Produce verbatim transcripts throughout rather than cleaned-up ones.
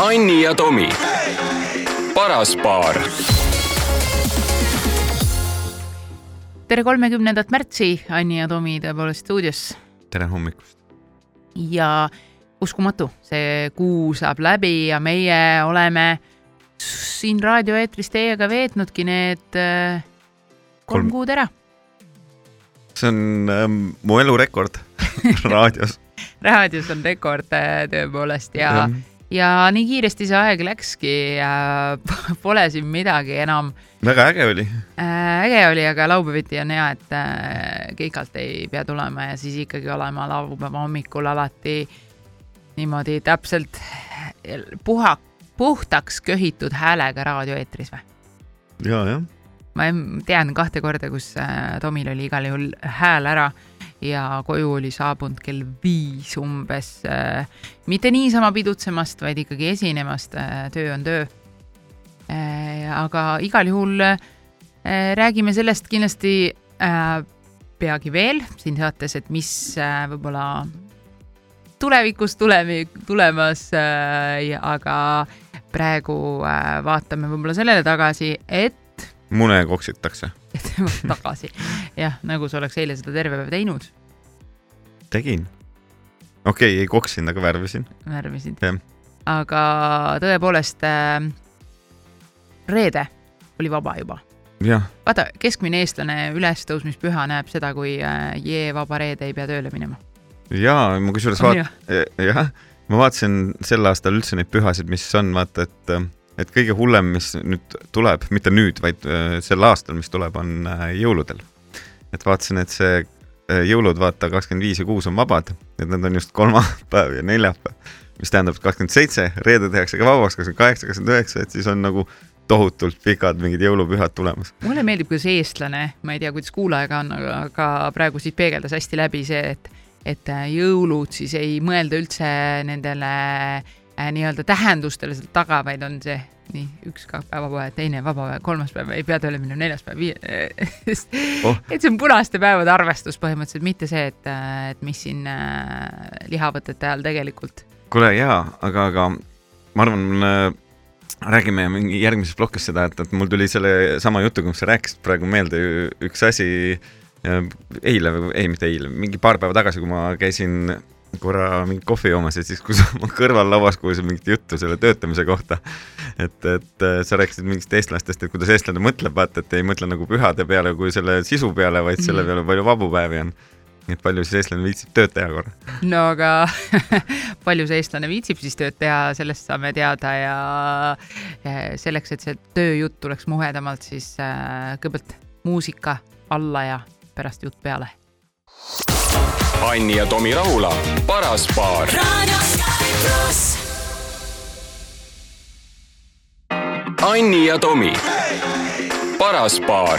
Anni ja Tomi. Paras paar. Tere kolmekümnendat märtsi, Anni ja Tomi tõepoolest stuudios. Tere hommikust. Ja uskumatu, see kuu saab läbi ja meie oleme siin raadioeetris teiega veetnudki need äh, kolm, kolm kuud ära. See on ähm, mu elu rekord raadios. Raadios on rekord tõepoolest ja, ja. ja nii kiiresti see aeg läkski ja pole siin midagi enam. Väga äge oli. Äh, äge oli, aga laupäeviti on hea, et äh, keikalt ei pea tulema ja siis ikkagi olema laupäeva hommikul alati niimoodi täpselt puha, puhtaks köhitud häälega raadioeetris või? Ja, jah. Ma tean kahte korda, kus äh, Tomil oli igal juhul hääl ära ja koju oli saabunud kell viis umbes. Äh, mitte niisama pidutsemast, vaid ikkagi esinemast. Äh, töö on töö. Äh, aga igal juhul äh, räägime sellest kindlasti äh, peagi veel siin saates, et mis äh, võib-olla tulevikus tulemi, tulemas, äh, aga praegu äh, vaatame võib-olla sellele tagasi, et mune koksitakse. tagasi. Jah, nagu sa oleks eile seda terve päev teinud. Tegin. Okei, okay, ei koksin, aga värvisin. Värvisin. Ja. Aga tõepoolest äh, reede oli vaba juba. Jah. Vaata, keskmine eestlane ülestõusmispüha näeb seda, kui äh, jee vaba reede ei pea tööle minema. Jaa, ma kusjuures oh, vaat... jah, ma vaatasin sel aastal üldse neid pühasid, mis on, vaata, et, et kõige hullem, mis nüüd tuleb, mitte nüüd, vaid sel aastal, mis tuleb, on jõuludel. Et vaatasin, et see jõulud, vaata, kakskümmend viis ja kuus on vabad, et need on just kolmapäev ja neljapäev, mis tähendab kakskümmend seitse, reede tehakse ka vabaks, kakskümmend kaheksa, kakskümmend üheksa, et siis on nagu tohutult pikad mingid jõulupühad tulemas. Mulle meeldib, kuidas eestlane, ma ei tea, kuidas kuulajaga on, aga praegu siis peegeldas hästi läbi see, et et jõulud siis ei mõelda üldse nendele äh, nii-öelda tähendustele seal taga, vaid on see nii, üks ka päevapäev, teine vabapäev, kolmas päev, ei pea tööle minna, neljas päev, oh. et see on punaste päevade arvestus põhimõtteliselt, mitte see, et, et mis siin äh, lihavõtete ajal tegelikult. Kuule, jaa, aga, aga ma arvan, äh, räägime mingi järgmises blokis seda, et, et mul tuli selle sama jutu, kui sa rääkisid praegu meelde üks asi. Ja eile, ei mitte eile, mingi paar päeva tagasi, kui ma käisin korra mingi kohvi joomas, et siis kui ma kõrval lauas kuulsin mingit juttu selle töötamise kohta, et, et sa rääkisid mingist eestlastest, et kuidas eestlane mõtleb, vaata, et ei mõtle nagu pühade peale kui selle sisu peale, vaid selle peale palju vabupäevi on. Et palju siis eestlane viitsib tööd teha korra? No aga palju see eestlane viitsib siis tööd teha, sellest saame teada ja selleks, et see tööjutt tuleks muhedamalt, siis kõigepealt muusika alla ja pärast jutt peale. Anni ja Tomi Rahula, paras paar. Anni ja Tomi, paras paar.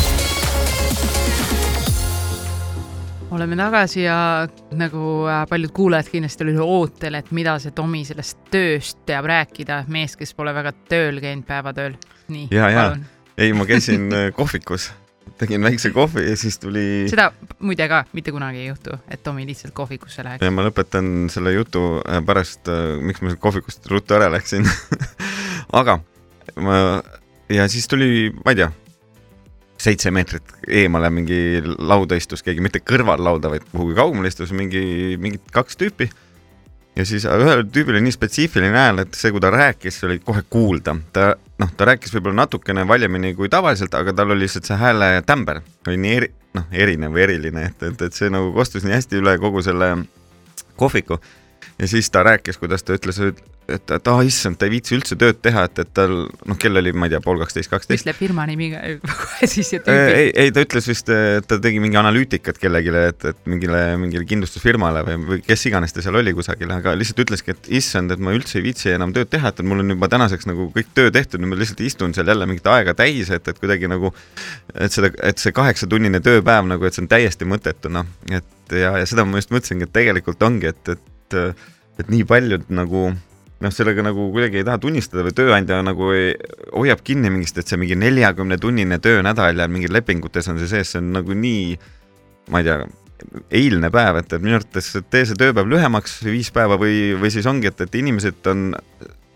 Oleme tagasi ja nagu paljud kuulajad kindlasti oli ootel, et mida see Tomi sellest tööst teab rääkida, mees, kes pole väga tööl käinud päevatööl. Nii, ja, ja. Ei, ma käisin kohvikus. Tegin väikse kohvi ja siis tuli... Seda muide ka mitte kunagi ei juhtu, et Tomi lihtsalt kohvikusse läheks. Ja ma lõpetan selle jutu pärast, miks ma kohvikust ruttu ära läksin. Aga ma... ja siis tuli, ma ei tea, seitse meetrit eemale mingi lauda istus keegi, mitte kõrval lauda, vaid kuhugi kaugemale istus mingi, mingid kaks tüüpi. Ja siis ühel tüübil oli nii spetsiifiline hääl, et see, kui ta rääkis, oli kohe kuulda. Ta, noh, ta rääkis võib-olla natukene valjemini kui tavaliselt, aga tal oli lihtsalt see hääle tämber. Oli nii eri, noh, erinev või eriline, et, et, et see nagu kostus nii hästi üle kogu selle kohviku. Ja siis ta rääkis, kuidas ta ütles, et, et, et ah, issand, ta ei viitsi üldse tööd teha, et, et tal, noh, kell oli, ma ei tea, pool kaksteist, kaksteist. Ütle firma nimiga siis ja tüüpi. Ei, ei, ta ütles vist, et ta tegi mingi analüütikat kellegile, et, et mingile, mingile kindlustusfirmale või, või kes iganes ta seal oli kusagile, aga lihtsalt ütleski, et issand, et ma üldse ei viitsi enam tööd teha, et mul on juba tänaseks nagu kõik töö tehtud, nüüd ma lihtsalt istun seal jälle mingit aega täis, et, et kuidagi nagu, et, seda, et see kaheksatunnine tööpäev, nagu, et see on täiesti mõttetu, noh, et ja, ja seda ma just mõtlesingi, et tegelikult ongi, et, et et nii paljud nagu noh, sellega nagu kuidagi ei taha tunnistada või tööandja nagu ei, hoiab kinni mingist, et see mingi neljakümne tunnine töönädal ja mingid lepingutes on see sees, see on nagu nii, ma ei tea, eilne päev, et, et minu arvates tee see tööpäev lühemaks viis päeva või, või siis ongi, et, et inimesed on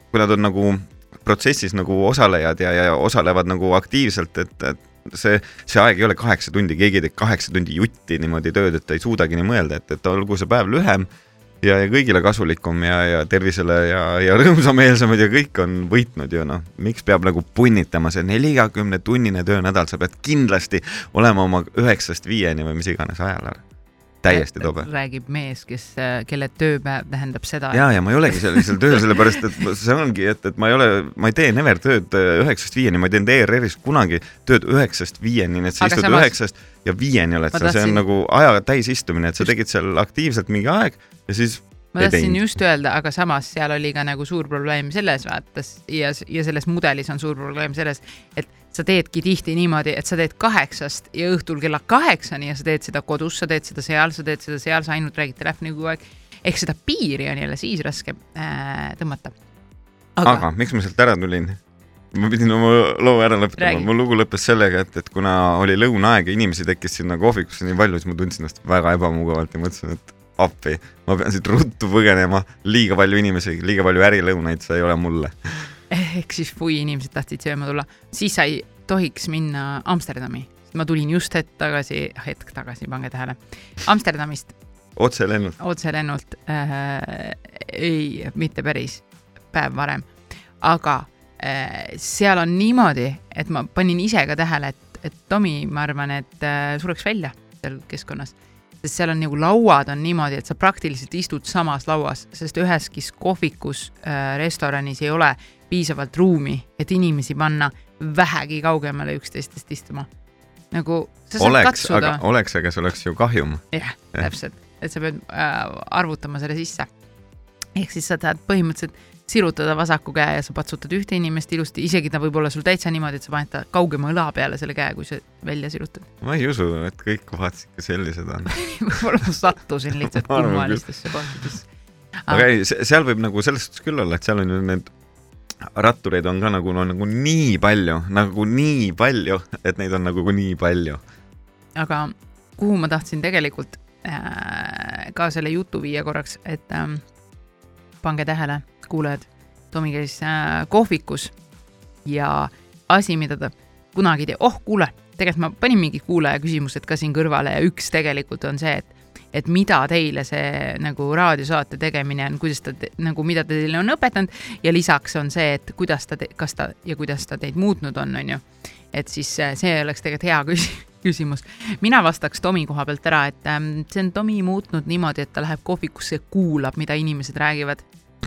kui nad on nagu protsessis nagu osalejad ja, ja osalevad nagu aktiivselt, et, et see, see aeg ei ole kaheksa tundi, keegi teeb kaheksa tundi jutti niimoodi tööd, et ta ei suudagi nii mõelda, et, et olgu see päev lühem ja, ja kõigile kasulikum ja, ja tervisele ja, ja rõõmsameelsemad ja kõik on võitnud ju noh. Miks peab nagu punnitama see nelikümmend tunnine töönädal, sa pead kindlasti olema oma üheksast viieni või mis iganes ajal ära. Täiesti tobe. Räägib mees, kes, kelle tööpäev tähendab seda. Ja, ja ma ei olegi sellisel tööl, sellepärast, et see ongi, et, et ma ei ole, ma ei tee never tööd üheksast viieni, ma teen D R R-ist kunagi tööd üheksast viieni, et sa Aga istud samas... üheksast ja viieni oled seal, see on nagu aja täisistumine, et sa tegid seal aktiivselt mingi aeg ja siis ma tahtsin just öelda, aga samas seal oli ka nagu suur probleem selles vaatas ja, ja selles mudelis on suur probleem selles, et sa teedki tihti niimoodi, et sa teed kaheksast ja õhtul kella kaheksani ja sa teed seda kodus, sa teed seda seal, sa teed seda seal, sa ainult räägid telefoni kogu aeg. Ehk seda piiri on jälle siis raske äh, tõmmata. Aga... aga miks ma sealt ära tulin? Ma pidin oma loo ära lõpetama. Mu lugu lõppes sellega, et, et kuna oli lõunaaeg ja inimesi tekkis sinna kohvikusse nii palju, siis ma tundsin ennast väga ebamugavalt ja mõtlesin, et appi, ma pean siit ruttu põgenema, liiga palju inimesi, liiga palju ärilõunaid, see ei ole mulle. Ehk siis fui inimesed tahtsid sööma tulla, siis sa ei tohiks minna Amsterdami. Ma tulin just hetk tagasi, hetk tagasi, pange tähele, Amsterdamist. Otse lennult. Otse lennult, äh, ei, mitte päris, päev varem. Aga äh, seal on niimoodi, et ma panin ise ka tähele, et, et Tomi, ma arvan, et äh, sureks välja seal keskkonnas. Sest seal on nagu lauad on niimoodi, et sa praktiliselt istud samas lauas, sest üheski kohvikus äh, restoranis ei ole piisavalt ruumi, et inimesi panna vähegi kaugemale üksteistest istuma. Nagu sa saad oleks, katsuda. Aga, oleks, aga see oleks ju kahjum. Jah, täpselt. Et sa pead äh, arvutama selle sisse. Ehk siis sa tahad põhimõtteliselt sirutada vasaku käe ja sa patsutad ühte inimest ilusti, isegi ta võib olla sul täitsa niimoodi, et sa paned ta kaugema õla peale selle käe, kui sa välja sirutad. Ma ei usu, et kõik kohad ikka sellised on. Võib-olla ma sattusin lihtsalt kummalistesse kohtadesse. Aga ei, seal võib nagu sellest küll olla, et seal on ju need rattureid on ka nagu, no, nagu nii palju, nagu nii palju, et neid on nagu nii palju. Aga kuhu ma tahtsin tegelikult äh, ka selle jutu viia korraks, et äh, pange tähele, kuulejad, Tomi käis äh, kohvikus ja asi, mida ta kunagi tee, oh kuule, tegelikult ma panin mingid kuulaja küsimused ka siin kõrvale ja üks tegelikult on see, et et mida teile see nagu raadiosaate tegemine on, kuidas ta, te, nagu mida ta teile on õpetanud ja lisaks on see, et kuidas ta, te, kas ta ja kuidas ta teid muutnud on, on ju. Et siis see oleks tegelikult hea küsimus. Mina vastaks Tomi koha pealt ära, et ähm, see on Tomi muutnud niimoodi, et ta läheb kohvikusse ja kuulab, mida inimesed räägivad.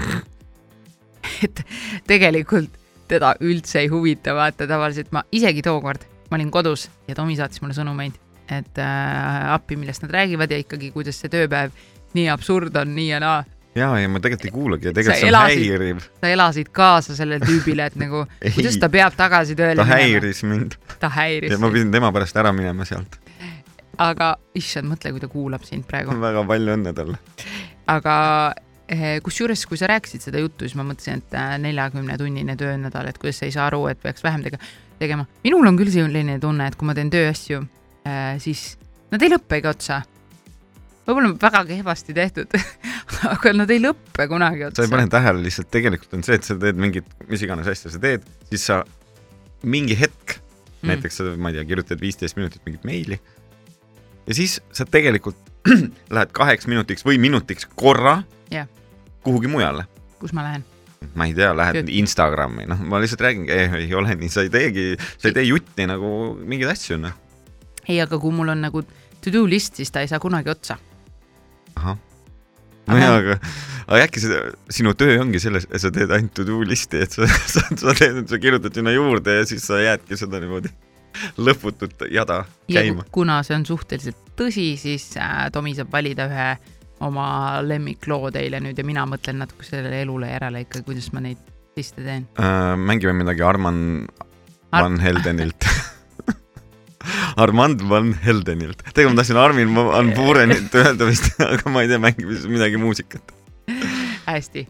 Et tegelikult teda üldse ei huvita, vaata tavaliselt ma isegi tookord, ma olin kodus ja Tomi saatis mulle sõnumeid, et äh, appi, millest nad räägivad ja ikkagi, kuidas see tööpäev nii absurd on, nii ja naa. Jaa, ja ma tegelikult ei kuulagi ja tegelikult see on häiriv. Sa elasid kaasa sellele tüübile, et nagu, kuidas ta peab tagasi tööle ta häiris minema. mind. Ta häiris. Ja ma pidin tema pärast ära minema sealt. Aga issand, mõtle, kui ta kuulab sind praegu. Väga palju õnne talle. Aga kus juures, kui sa rääkisid seda juttu, siis ma mõtlesin, et neljakümne tunnine töönädal, et kuidas sa ei saa aru, et peaks vähem tegema. Minul on küll selline tunne, et kui ma teen tööasju, siis nad ei lõppe ega otsa. Võib-olla väga kehvasti tehtud, aga nad ei lõppe kunagi otsa. Sa ei pane tähele lihtsalt, tegelikult on see, et sa teed mingit, mis iganes asja sa teed, siis sa mingi hetk, mm. näiteks sa, ma ei tea, kirjutad viisteist minutit mingit meili ja siis sa tegelikult lähed kaheks minutiks või minutiks korra yeah. kuhugi mujale. Kus ma lähen? Ma ei tea, lähed Tööt. Instagrami, noh, ma lihtsalt räägin, ei, ei ole nii, sa ei teegi, sa ei tee jutti nagu mingid asju, noh. Ei, aga kui mul on nagu to-do list, siis ta ei saa kunagi otsa. Ahah. No jah, aga, aga äkki seda, sinu töö ongi selles, et sa teed ainult to-do listi, et sa, sa, sa, teed, sa kirjutad sinna juurde ja siis sa jäädki seda niimoodi lõputut jada käima. Ja kuna see on suhteliselt tõsi, siis äh, Tomi saab valida ühe oma lemmikloo teile nüüd ja mina mõtlen natuke sellele elule järele ikka, kuidas ma neid liste teen. Äh, mängime midagi Arman Ar- Van Heldenilt. Armand Van Heldenilt. Tegelikult ma tahtsin Armin Van Buurenilt öelda vist, aga ma ei tea, mängib midagi muusikat. Hästi.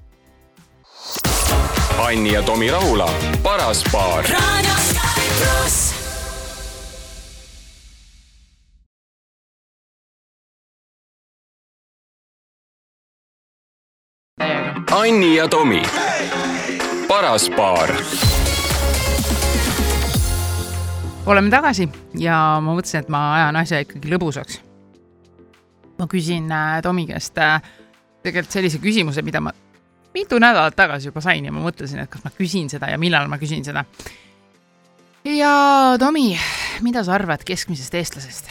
Anni ja Tomi Rahula, paras paar. Radio Sky Plus. Anni ja Tomi, paras paar. Oleme tagasi ja ma mõtlesin, et ma ajan asja ikkagi lõbusaks. Ma küsin Tomi käest tegelikult sellise küsimuse, mida ma mitu nädalat tagasi juba sain ja ma mõtlesin, et kas ma küsin seda ja millal ma küsin seda. Ja Tomi, mida sa arvad keskmisest eestlasest?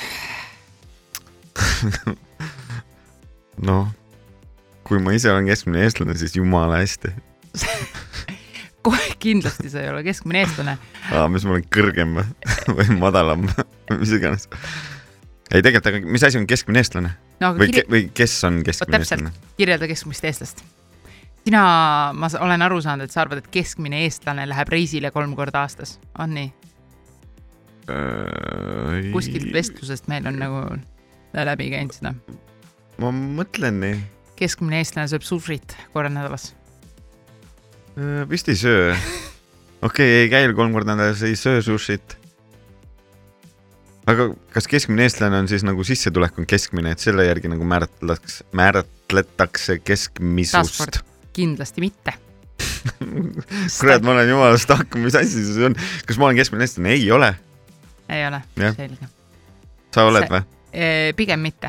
No, kui ma ise olen keskmine eestlane, siis jumala hästi. Kohe kindlasti sa ei ole keskmine eestlane. Aa, mis ma olen kõrgem või madalam, mis iganes. Ei, tegelikult, aga mis asi on keskmine eestlane? No, või, kirja... ke, või kes on keskmine eestlane? Kirjelda keskmist eestlast. Sina, ma olen aru saanud, et sa arvad, et keskmine eestlane läheb reisile kolm korda aastas. On nii? Äh, Kuskilt vestlusest meil on nagu läbi käinud seda. Ma mõtlen nii. Keskmine eestlane sööb sushit korra nädalas. Äh, vist ei söö. Okei, okay, ei käi kolm korda nädalas, ei söö sushit. Aga kas keskmine eestlane on siis nagu sissetulek on keskmine, et selle järgi nagu määratletakse, määratletakse keskmisust? Taasport, kindlasti mitte. Kurat, ma olen jumalast hakkama, mis asi see on? Kas ma olen keskmine eestlane? Ei ole. Ei ole, ja. Selge. Sa oled või? Pigem mitte.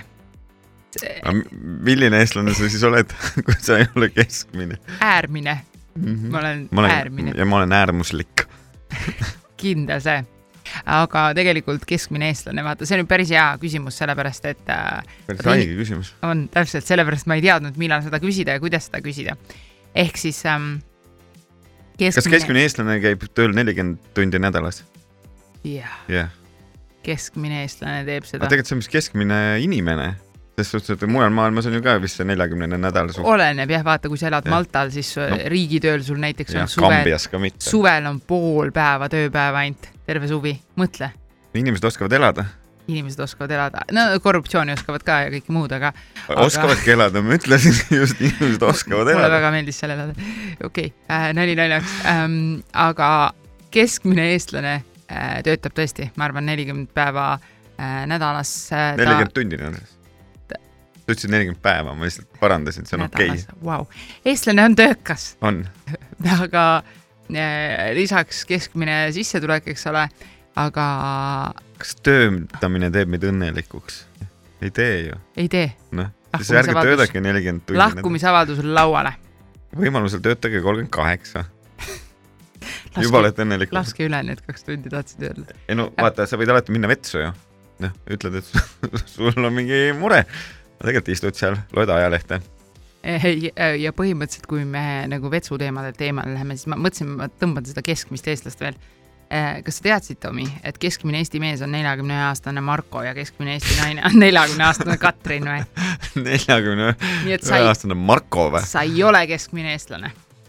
Milline eestlane sa siis oled, kui sa ei ole keskmine? Äärmine. Mm-hmm. Ma olen, ma olen äärmine. Ja ma olen äärmuslik. Kindel see. Aga tegelikult keskmine eestlane, vaata, see on päris hea küsimus, sellepärast, et päris haige küsimus. On täpselt, sellepärast ma ei teadnud, millal seda küsida ja kuidas seda küsida. Ehk siis ähm, keskmine... Kas keskmine eestlane käib tööl nelikümmend tundi nädalas? Jah. Yeah. Keskmine eestlane teeb seda. Aga tegelikult see on mis keskmine inimene. Sest suhtes, et mujal maailmas on ju ka vist see neljakümne nädal suht. Oleneb, jah, vaata, kui sa elad ja. Maltal, siis no. Riigitööl sul näiteks ja, on suvel, suvel on pool päeva tööpäeva ainult, terve suvi. Mõtle. Inimesed oskavad elada. Inimesed oskavad elada. No korruptsiooni oskavad ka ja kõik muud, aga... Oskavadki aga... elada, ma ütlesin just inimesed oskavad elada. Mulle väga meeldis seal elada. Okei, okay. äh, nali naljaks. Ähm, aga keskmine eestlane äh, töötab tõesti, ma arvan, nelikümmend päeva äh, nädalas. Äh, nelikümmend ta... tundi nädalas. Sa ütlesid nelikümmend päeva, ma lihtsalt parandasin, see on okei. Okay. Wow. Eestlane on töökas. On. Aga äh, lisaks keskmine sissetulek, eks ole, aga... Kas töötamine teeb meid õnnelikuks? Ei tee ju. Ei tee. Noh, siis ärge töödagi nelikümmend tundi. Lahkumisavaldusel lauale. Võimalusel töötage kolmkümmend kaheksa. Laske, juba oled õnnelikud. Laske üle need kaks tundi tahtsid öelda. Ei no vaata, sa võid alati minna vetsu ju. Noh, ütled, et sul on mingi mure. Tegelikult istud seal, loeda ajalehte. Ja põhimõtteliselt, kui me nagu vetsu teemade teemale läheme, siis ma mõtlesin, ma tõmban seda keskmist eestlast veel. Kas sa teadsid, Tomi, et keskmine Eesti mees on neljakümne aastane Marko ja keskmine Eesti naine on neljakümne aastane Katrin või? neljakümne aastane Marko või? Sa ei ole keskmine eestlane.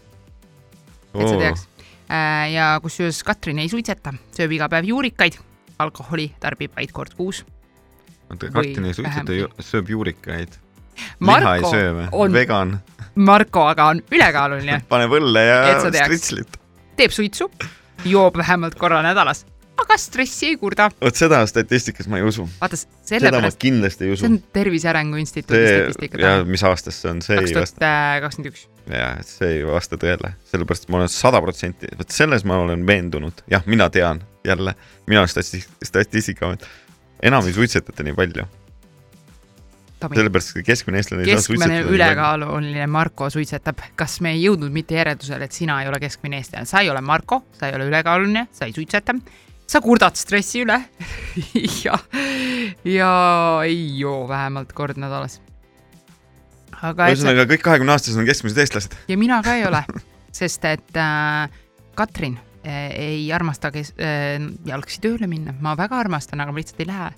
Et sa teaks. Ja kusjuures Katrin ei suitseta, sööb iga päev juurikaid, alkoholi tarbib vaid kord kuus. Katrin ei suitseta, sööb juurikaid. Liha ei söö või? On, vegan. Marko aga on ülekaaluline. Pane võlle ja stritslit. Teeb suitsu, joob vähemalt korra nädalas, aga stressi ei kurda. Oot seda statistikas ma ei usu. Vaata, seda ma kindlasti ei usu. See on Tervise Arengu Instituudi statistika. Ja mis aastas see on? kaks tuhat kakskümmend üks. Ja, see ei vasta tõele. Sellepärast ma olen sada protsenti. Võt selles ma olen veendunud. Jah, mina tean jälle. Mina olen statistika. Enam ei suitsetate nii palju. Sellepärast keskmine eestlane ei saa suitsetada. Keskmine ülekaaluline Marko suitsetab. Kas me ei jõudnud mitte järeldusele, et sina ei ole keskmine eestlane? Sa ei ole Marko, sa ei ole ülekaaluline, sa ei suitseta. Sa kurdad stressi üle ja, ja ei joo vähemalt kord nädalas. Aga Ühesõnaga, kõik kahekümne aastased on keskmised eestlased. Ja mina ka ei ole, sest et äh, Katrin äh, ei armasta kes, äh, jalgsi tööle minna. Ma väga armastan, aga ma lihtsalt ei lähe.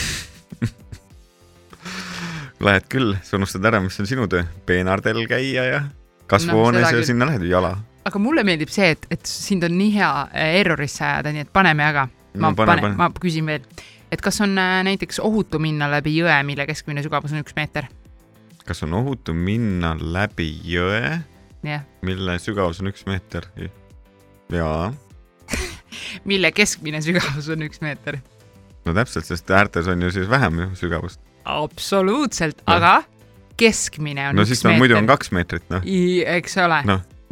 Lähed küll, sa unustad ära, mis on sinu töö. Peenardel käia ja kasvuhoones no, ja sinna lähed ju jala. Aga mulle meeldib see, et, et sind on nii hea errorisse ajada, nii et paneme aga. Ma, no, pane, pane. ma küsin veel, et kas on näiteks ohutu minna läbi jõe, mille keskmine sügavus on üks meeter? Kas on ohutu minna läbi jõe, yeah. mille sügavus on üks meeter? Jaa. Mille keskmine sügavus on üks meeter? No täpselt, sest äärtes on ju siis vähem ju sügavust. Absoluutselt, no. Aga keskmine on no, üks meeter. No siis on muidu on kaks meetrit, noh. Eks ole, no. Näed,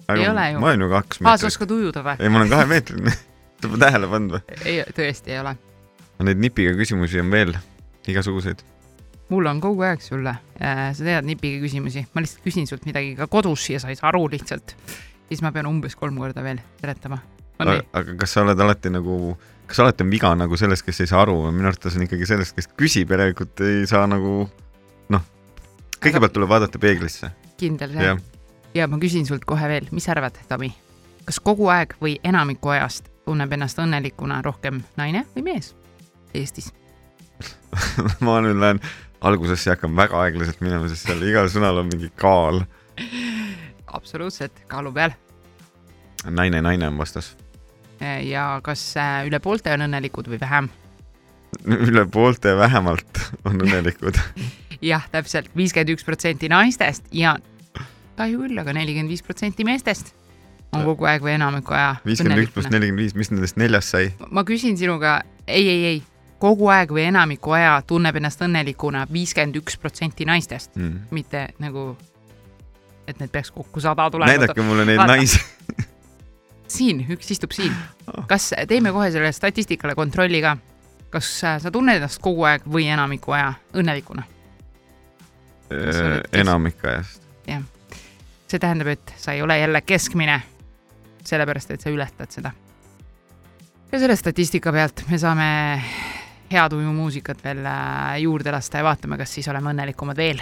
ei ole ju. Ma olen ju kaks meetrit. Aa, sa oskad ujuda või? Ei, ma olen kahe meetrine. Sa pole tähele pannud või? Ei, tõesti ei ole. Neid nipiga küsimusi on veel igasuguseid. Mul on kogu aeg sulle. Sa tead nipiga küsimusi. Ma lihtsalt küsin sult midagi ka kodus ja sa ei saa aru lihtsalt. Siis ma pean umbes kolm korda veel seletama. Aga, aga kas sa oled alati nagu, kas alati on viga nagu sellest, kes ei saa aru? Minu arvates on ikkagi sellest, kes küsib järelikult ei saa nagu, noh, kõigepealt tuleb vaadata peeglisse. Kindel see. Ja. ja ma küsin sult kohe veel, mis arvad, Tomi? Kas kogu aeg või enamiku ajast tunneb ennast õnnelikuna rohkem naine või mees Eestis? ma nüüd lähen algusesse ja hakkan väga aeglaselt minema, sest seal igal sõnal on mingi kaal. Absoluutselt, kaalu peal. Naine, naine on vastas. Ja kas üle poolte on õnnelikud või vähem? Üle poolte vähemalt on õnnelikud. jah, täpselt viiskümmend üks protsenti naistest ja kahju küll, aga nelikümmend viis protsenti meestest on kogu aeg või enamiku aja viiskümmend üks pluss nelikümmend viis, mis nendest neljast sai? Ma küsin sinuga, ei, ei, ei, kogu aeg või enamiku aja tunneb ennast õnnelikuna viiskümmend üks protsenti naistest, mm. mitte nagu, et need peaks kokku sada tulema. Näidake mulle neid Vaata. Naisi. siin, üks istub siin. Kas teeme kohe selle statistikale kontrolli ka? Kas sa tunned ennast kogu aeg või enamiku aja õnnelikuna? Enamik ajast. Jah. See tähendab, et sa ei ole jälle keskmine, sellepärast, et sa ületad seda. Ja selle statistika pealt me saame head uju muusikat veel juurde lasta ja vaatame, kas siis oleme õnnelikumad veel.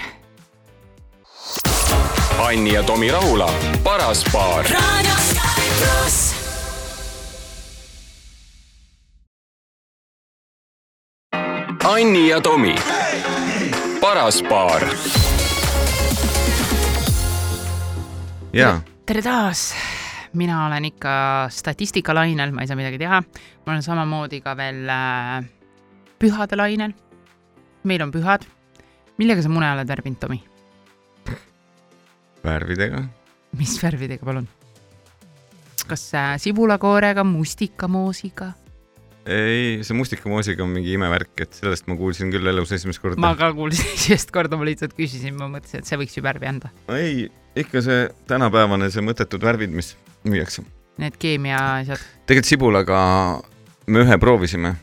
Anni ja Tomi Rahula, paras paar. Anni ja Tomi, paras paar. Ja. Tere taas! Mina olen ikka statistika lainel, ma ei saa midagi teha. Ma olen samamoodi ka veel äh, pühade lainel. Meil on pühad. Millega sa mune oled värvinud, Tomi? Värvidega. Mis värvidega, palun? Kas äh, sibulakoorega, mustikamoosiga? Ei, see mustikamoosiga on mingi imevärk, et sellest ma kuulsin küll elus esimest korda. Ma ka kuulsin esimest korda, ma lihtsalt küsisin, ma mõtlesin, et see võiks ju värvi anda. Ei, ikka see tänapäevane, see mõttetud värvid, mis müüakse. Need keemia asjad. Tegelikult sibulaga me ühe proovisime.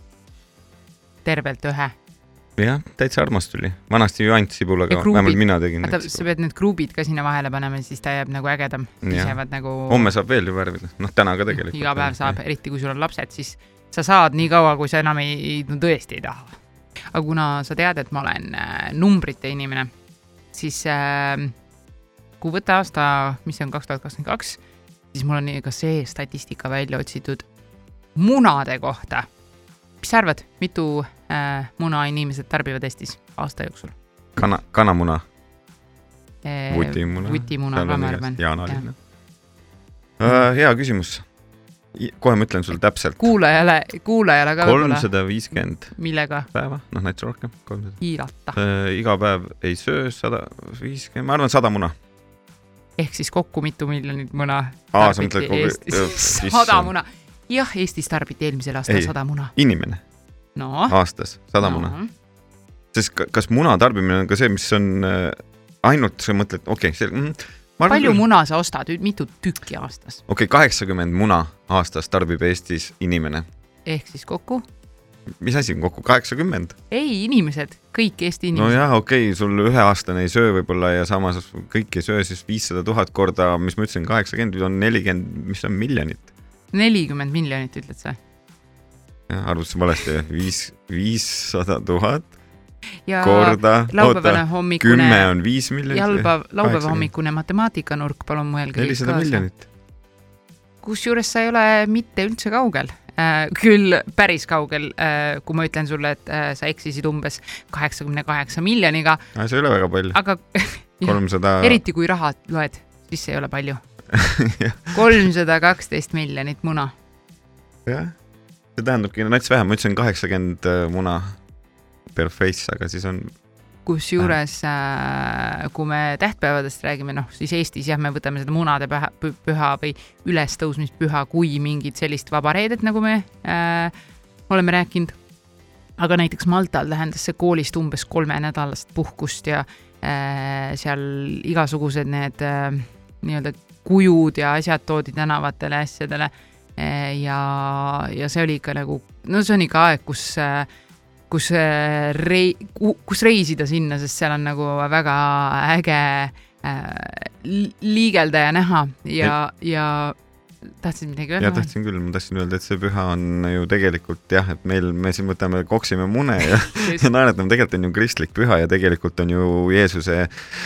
Tervelt ühe? Jah, täitsa armas tuli. Vanasti ju ainult sibulaga, vähemalt mina tegin. Ata, sa pead need kruubid ka sinna vahele panema, siis ta jääb nagu ägedam. Nagu... Homme saab veel ju värvida. Noh, täna ka tegelikult. Iga päev saab, eriti kui sul on lapsed, siis sa saad nii kaua, kui sa enam ei, no tõesti ei taha. Aga kuna sa tead, et ma olen numbrite inimene, siis äh, kui võtta aasta, mis on kaks tuhat kakskümmend kaks, siis mul on ka see statistika välja otsitud munade kohta. Mis sa arvad, mitu äh, muna inimesed tarbivad Eestis aasta jooksul? Kana, kanamuna. E, vutimuna. Vutimuna, ka ma arvan. Jaanaline. Uh, hea küsimus. Kohe ma ütlen sulle täpselt. Kuulajale, kuulajale ka kolmsada viiskümmend Millega? Päeva, noh näiteks rohkem. kolmsada Hiilata. Uh, iga päev ei söö sada viiskümmend, ma arvan sada muna. Ehk siis kokku mitu miljonit muna Aa, tarbiti Eestis. sada muna. Jah, Eestis tarbiti eelmisel aastal ei, sada muna. Inimene. No. Aastas, sada no. muna. Sest kas muna tarbimine on ka see, mis on äh, ainult, sa mõtled, okei, okay, see... Mm, palju küll... muna sa ostad, mitu tükki aastas? Okei, okay, kaheksakümmend muna aastas tarbib Eestis inimene. Ehk siis kokku? Mis asi on kokku? kaheksakümmend? Ei, inimesed. Kõik Eesti inimesed. No jah, okei, okay, sul ühe aastane ei söö võib-olla ja samas kõik ei söö, siis viissada tuhat korda, mis ma ütlesin, kaheksakümmend on nelikümmend, mis on miljonit? nelikümmend miljonit, ütled sa? Jah, arvutusin valesti. viissada tuhat ja korda. Laupäevane hommikune... kümme on viis miljonit. Jalba, laupäeva hommikune matemaatikanurk, palun mõelge. nelisada miljonit. Kusjuures sa ei ole mitte üldse kaugel. Äh, küll päris kaugel, äh, kui ma ütlen sulle, et äh, sa eksisid umbes kaheksakümmend kaheksa miljoniga. Ah, see ei ole väga palju. Aga kolmsada... eriti kui raha loed, siis see ei ole palju. kolmsada kaksteist miljonit muna. Jah, see tähendabki nats vähem, ma ütlesin kaheksakümmend muna per face, aga siis on... Kus juures, äh, kui me tähtpäevadest räägime, noh, siis Eestis jah, me võtame seda munade püha, püha või ülestõusmispüha kui mingid sellist vabareedet, nagu me äh, oleme rääkinud. Aga näiteks Maltal tähendas see koolist umbes kolme nädalast puhkust ja äh, seal igasugused need äh, nii-öelda kujud ja asjad toodi tänavatele asjadele ja, ja see oli ikka nagu, no see on ikka aeg, kus, kus, rei, kus reisida sinna, sest seal on nagu väga äge liigelda ja näha ja, ja tahtsid midagi öelda? Ja tahtsin küll, ma tahtsin öelda, et see püha on ju tegelikult jah, et meil, me siin võtame, koksime mune ja, ja naeratame, tegelikult on ju kristlik püha ja tegelikult on ju Jeesuse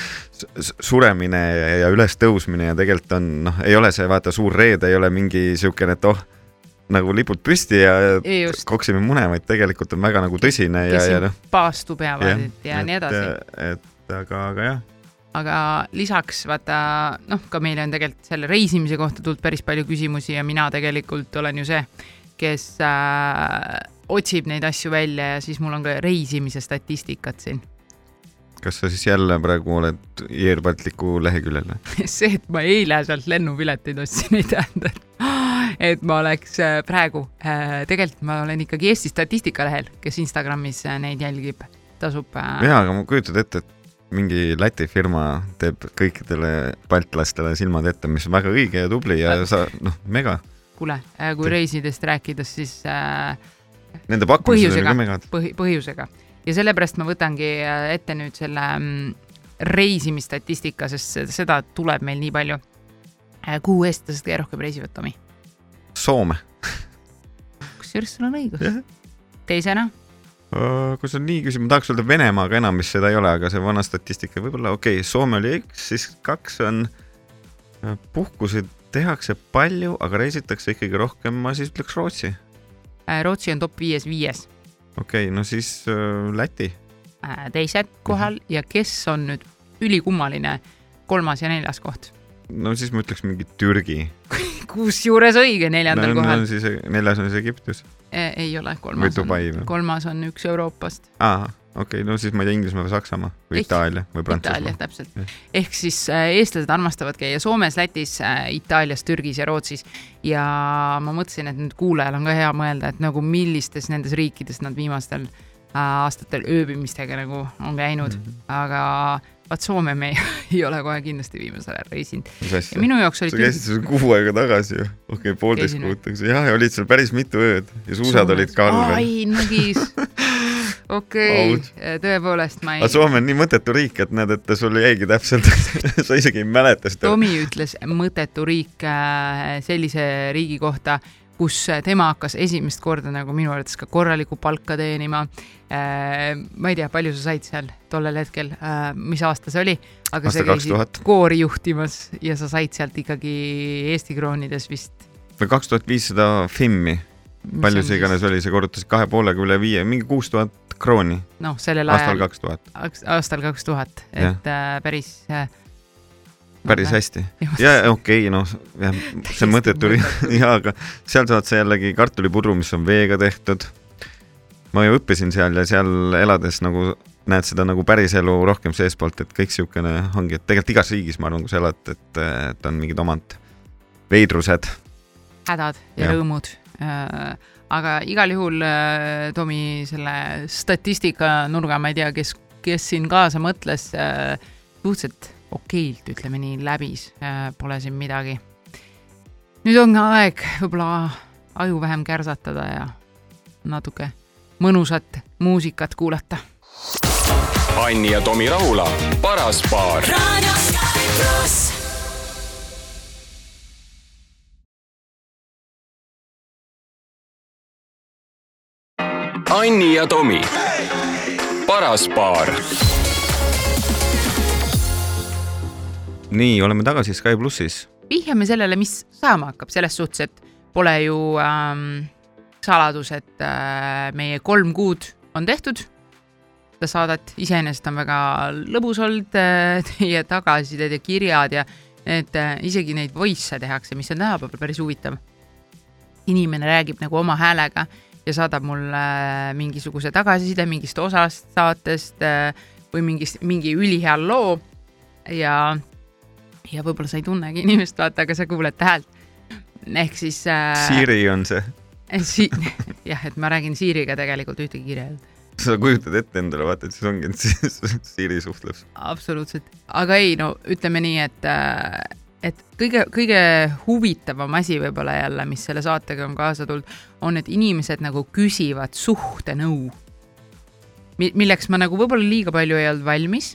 suremine ja üles tõusmine ja tegelikult on, noh, ei ole see, vaata, suur reede, ei ole mingi siukene, et oh, nagu lipud püsti ja Just. koksime mune, vaid tegelikult on väga nagu tõsine ja, ja noh. Paastu peavad ja, ja nii edasi. Et, et aga, aga jah. Aga lisaks, vaata, noh, ka meile on tegelikult selle reisimise kohta tulnud päris palju küsimusi ja mina tegelikult olen ju see, kes äh, otsib neid asju välja ja siis mul on ka reisimise statistikat siin. Kas sa siis jälle praegu oled Airbalticu leheküljel? See, et ma eile sealt lennupileteid ostsin, ei tähenda, et ma oleks praegu, tegelikult ma olen ikkagi Eesti statistika lehel, kes Instagramis neid jälgib, tasub. Jaa, aga ma kujutad ette, et mingi Läti firma teeb kõikidele baltlastele silmad ette, mis on väga õige ja tubli ja sa, noh, mega. Kuule, kui reisidest rääkides, siis äh, nende pakkumised on ka megad. Põhi, põhjusega. Ja sellepärast ma võtangi ette nüüd selle reisimistatistika, sest seda tuleb meil nii palju. Kuhu eestlased kõige rohkem reisivad, Tomi? Soome. Kusjuures sul on õigus. Yeah. Teisena? Kui see on nii küsimus, ma tahaks öelda Venemaaga enam, mis seda ei ole, aga see vana statistika võib-olla, okei, okay, Soome oli üks, siis kaks on puhkusid tehakse palju, aga reisitakse ikkagi rohkem, ma siis ütleks Rootsi. Rootsi on top viies viies. Okei, okay, no siis äh, Läti. Teised kohal ja kes on nüüd ülikummaline kolmas ja neljas koht? No siis ma ütleks mingi Türgi. Kus juures õige neljandal no, kohal? No, siis, neljas on siis Egiptus. E, ei ole, kolmas on, kolmas on üks Euroopast. Aha, okei, okay, no siis ma ei tea Inglismaa või Saksamaa või Ehk, Itaalia või Prantsusmaa. Itaalia, täpselt. Ja. Ehk siis äh, eestlased armastavad käia Soomes, Lätis, äh, Itaalias, Türgis ja Rootsis. Ja ma mõtlesin, et nüüd kuulajal on ka hea mõelda, et nagu millistes nendes riikides nad viimastel äh, aastatel ööbimistega nagu on käinud. Mm-hmm. Aga vaat Soome me ei ole kohe kindlasti viimasel reisinud. Ja minu jaoks oli... Sa käisid seal kuu aega tagasi ju. Okei, okay, poolteist kuud. Jah, olid seal päris mitu ööd ja suusad Soome. Olid ka all. Ai, nugis. Okei, okay. Tõepoolest ma ei... Aga Soome on nii mõtetu riik, et näed, et sul jäigi täpselt. Sa isegi ei mäleta seda. Tomi ütles mõtetu riik sellise riigi kohta, kus tema hakkas esimest korda nagu minu arvates ka korraliku palka teenima. Ma ei tea, palju sa said seal tollel hetkel, mis aasta see oli, aga aasta sa käisid koori juhtimas ja sa said sealt ikkagi Eesti kroonides vist. Või kaks tuhat viissada F I M-i. Palju see iganes oli, see korrutas kahe poolega üle viie, mingi kuus tuhat krooni. No, sellel aastal kaks tuhat. Aastal kaks tuhat, et ja. päris... Päris hästi. Ja okei, okay, no ja, see mõttetu ja, aga seal saad sa jällegi kartulipudru, mis on veega tehtud. Ma ju õppisin seal ja seal elades nagu näed seda nagu päris elu rohkem seespoolt, et kõik siukene ongi, et tegelikult igas riigis ma arvan, kui sa elad, et, et on mingid omad veidrused. Hädad ja, ja. Rõõmud. Aga igal juhul Tomi selle statistika nurga, ma ei tea, kes, kes siin kaasa mõtles, suhteliselt okeilt, ütleme nii, läbis, pole siin midagi. Nüüd on aeg võib-olla aju vähem kärsatada ja natuke mõnusat muusikat kuulata. Anni ja Tomi Rahula, paras paar. Anni ja Tomi, paras paar. Nii, oleme tagasi Sky Plussis. Vihjame sellele, mis saama hakkab, selles suhtes, et pole ju ähm, saladus, et äh, meie kolm kuud on tehtud. Seda saadet iseenesest on väga lõbus olnud, äh, teie tagasisided ja kirjad ja et äh, isegi neid voice tehakse, mis on tänapäeval päris huvitav. Inimene räägib nagu oma häälega ja saadab mulle äh, mingisuguse tagasiside mingist osast saatest äh, või mingist, mingi üliheal loo ja ja võib-olla sa ei tunnegi inimest, vaata, aga sa kuuled häält. Ehk siis... Äh, Siri on see. Si- jah, et ma räägin Siriga tegelikult ühtegi kirja. Sa kujutad ette endale, vaata, et siis ongi Siri suhtleb. Absoluutselt. Aga ei, no ütleme nii, et, et kõige, kõige huvitavam asi võib-olla jälle, mis selle saatega on kaasa tulnud, on, et inimesed nagu küsivad suhtenõu, milleks ma nagu võib-olla liiga palju ei olnud valmis.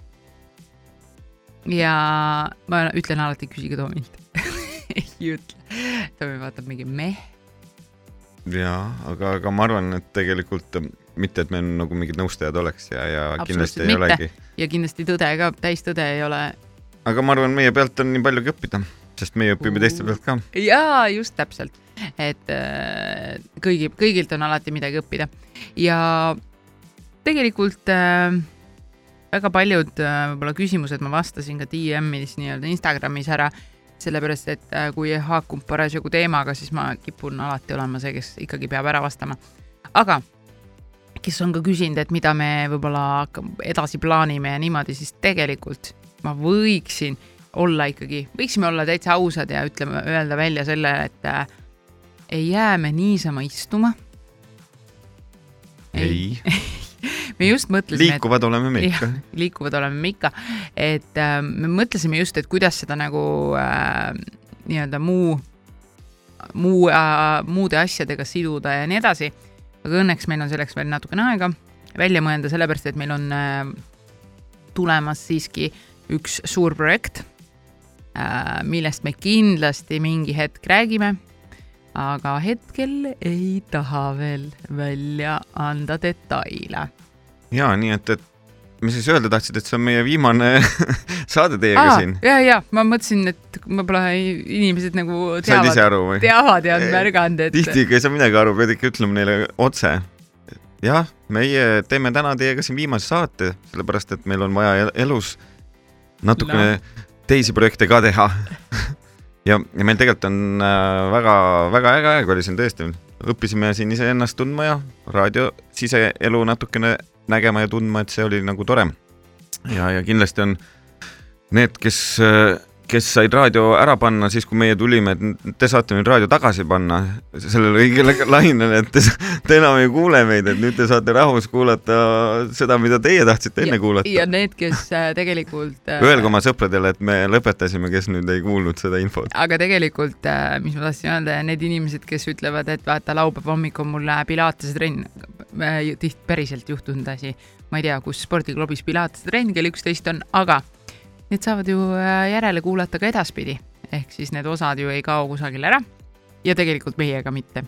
Ja ma ütlen alati, küsige Tomilt. ei ütle. Tomi vaatab mingi meh. Jaa, aga, aga ma arvan, et tegelikult mitte, et meil nagu mingid nõustajad oleks ja, ja kindlasti ei olegi. Ja kindlasti tõde ka, täis tõde ei ole. Aga ma arvan, meie pealt on nii palju õppida, sest meie õpime uh. teiste pealt ka. Jaa, just täpselt. Et äh, kõigi, kõigilt on alati midagi õppida. Ja tegelikult äh, väga paljud äh, võib-olla küsimused ma vastasin ka D M-is nii-öelda Instagramis ära, sellepärast, et äh, kui haakub parasjagu teemaga, siis ma kipun alati olema see, kes ikkagi peab ära vastama. Aga kes on ka küsinud, et mida me võib-olla edasi plaanime ja niimoodi, siis tegelikult ma võiksin olla ikkagi, võiksime olla täitsa ausad ja ütleme, öelda välja selle, et äh, ei jää me niisama istuma. Ei. me just mõtlesime, liikuvad et, oleme me ikka. jah, liikuvad oleme me ikka. Et äh, me mõtlesime just, et kuidas seda nagu äh, nii-öelda muu, muu, äh, muude asjadega siduda ja nii edasi. Aga õnneks meil on selleks veel natukene aega välja mõelda, sellepärast, et meil on äh, tulemas siiski üks suur projekt, äh, millest me kindlasti mingi hetk räägime, aga hetkel ei taha veel välja anda detaile. Jaa, nii et, et mis siis öelda tahtsid, et see on meie viimane saade teiega Aa, siin? Jaa, jaa, ma mõtlesin, et võib-olla inimesed nagu teavad, ise aru, või? teavad ja on märganud, et... Tihti ei saa midagi aru, pead ikka ütlema neile otse. Jah, meie teeme täna teiega siin viimase saate, sellepärast, et meil on vaja elus natukene no. teisi projekte ka teha. ja, ja meil tegelikult on väga, väga äge aeg oli siin tõesti. Õppisime siin ise ennast tundma ja raadio siseelu natukene nägema ja tundma, et see oli nagu tore. Ja, ja kindlasti on need, kes, kes said raadio ära panna siis, kui meie tulime, et te saate nüüd raadio tagasi panna sellele õigele lainele, et te, te enam ei kuule meid, et nüüd te saate rahus kuulata seda, mida teie tahtsite enne ja, kuulata. Ja need, kes tegelikult... Öelge oma sõpradele, et me lõpetasime, kes nüüd ei kuulnud seda infot. Aga tegelikult, mis ma tahtsin öelda, need inimesed, kes ütlevad, et vaata laupäeva hommik on mul Pilatese trenn, tiht päriselt juhtunud asi. Ma ei tea, kus spordiklubis Pilatese trenn kell üksteist on, aga need saavad ju järele kuulata ka edaspidi. Ehk siis need osad ju ei kao kusagil ära. Ja tegelikult meiega mitte.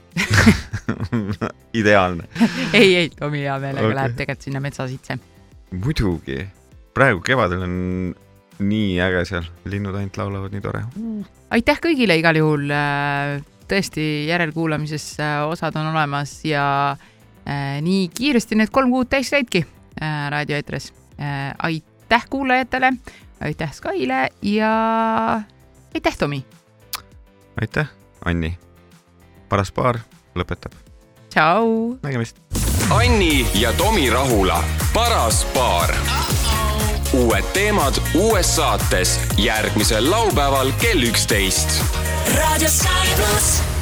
Ideaalne. ei, ei, Tomi hea meelega okay. läheb tegelikult sinna metsasitse. Muidugi. Praegu kevadel on nii äge seal. Linnud ainult laulavad nii tore. Aitäh kõigile igal juhul. Tõesti järelkuulamises osad on olemas ja nii kiiresti need kolm kuud täis saidki Raadio Eetres. Aitäh kuulajatele, aitäh Skaile ja aitäh Tomi. Aitäh Anni. Paras paar lõpetab. Tšau. Nägemist. Anni ja Tomi Rahula. Paras paar. Uued teemad uues saates järgmisel laupäeval kell üksteist. Raadio Sky Plus.